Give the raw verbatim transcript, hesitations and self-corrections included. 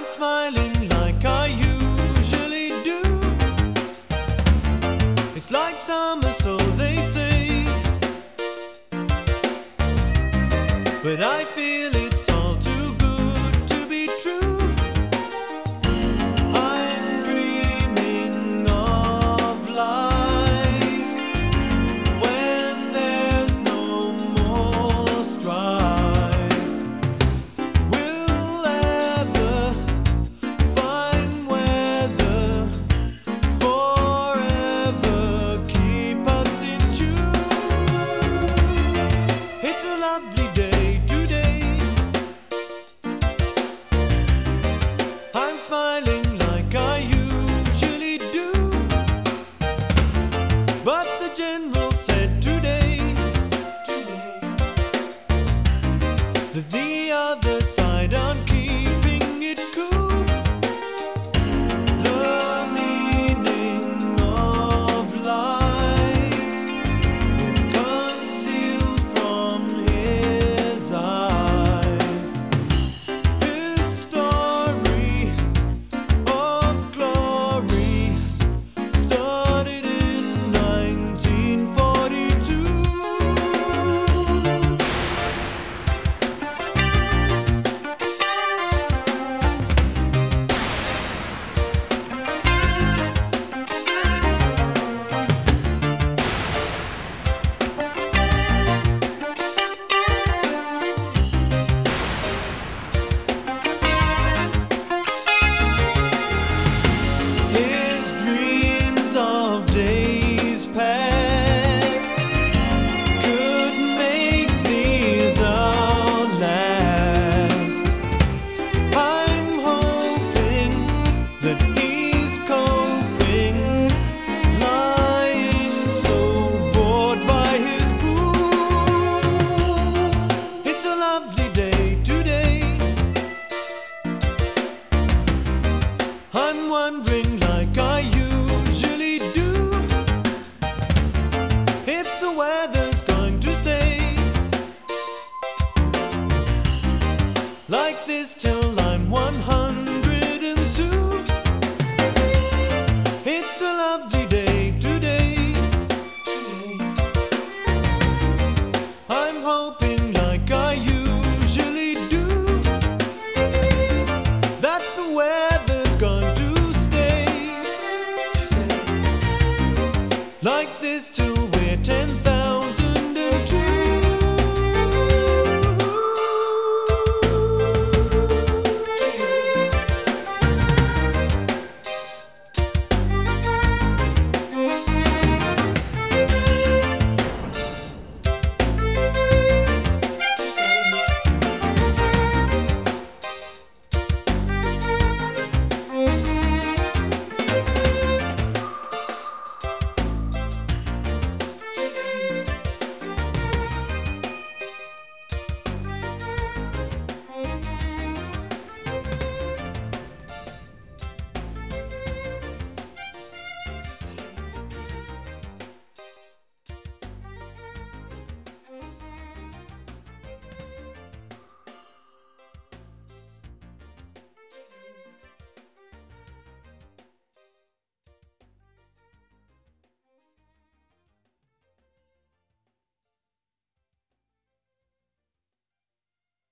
smiling like I usually do. It's like summer, so they say, but I feel it's all too good to be true. I'm dreaming of life when there's no more strife. We'll ever find weather forever keep us in tune. It's a lovely day today. I'm smiling like I usually do, but the general said today, today that the other side aren't keeping it cool. The meaning of life is concealed from his eyes. His story of glory started in nineteen forty-two. His dreams of days past could make these our last. I'm hoping that he's coping, lying so bored by his pool. It's a lovely day today. I'm wondering